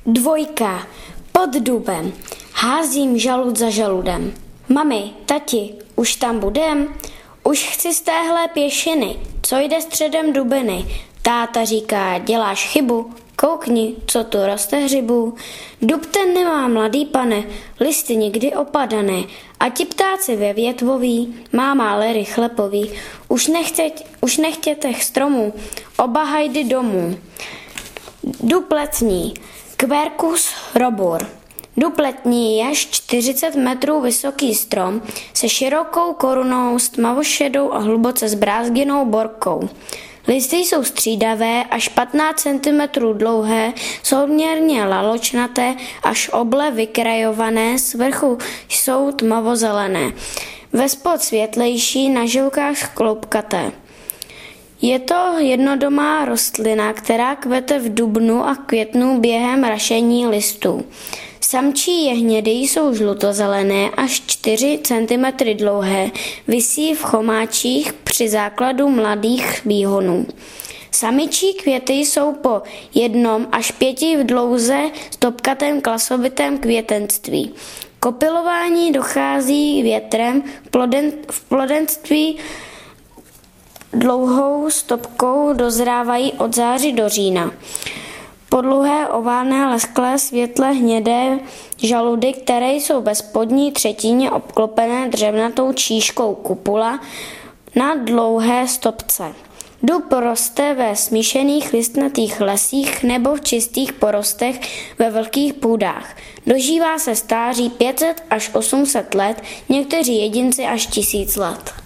2. Pod dubem. Házím žalud za žaludem. Mami, tati, už tam budem? Už chci z téhle pěšiny, co jde středem dubiny. Táta říká, děláš chybu, koukni, co tu roste hřibů. Dub ten nemá, mladý pane, listy nikdy opadané. A ti ptáci ve větvoví, máma ale rychle poví. Už nechtěte stromů, oba hajdy domů. Dub letní. Quercus robur. Dub letní je až 40 metrů vysoký strom se širokou korunou s tmavošedou a hluboce zbrázděnou borkou. Listy jsou střídavé, až 15 cm dlouhé, souměrně laločnaté, až oble vykrajované, svrchu jsou tmavozelené. Vespod světlejší, na žilkách kloupkaté. Je to jednodomá rostlina, která kvete v dubnu a květnu během rašení listů. Samčí jehnědy jsou žlutozelené až 4 cm dlouhé, visí v chomáčích při základu mladých výhonů. Samičí květy jsou po 1 až 5 v dlouze s topkatém klasovitém květenství. Kopilování dochází větrem, v plodenství dlouhou stopkou dozrávají od září do října. Podluhé, oválné, lesklé, světle hnědé žaludy, které jsou ve spodní třetině obklopené dřevnatou číškou kupula na dlouhé stopce. Dub roste ve smíšených listnatých lesích nebo v čistých porostech ve vlhkých půdách. Dožívá se stáří 500 až 800 let, někteří jedinci až 1000 let.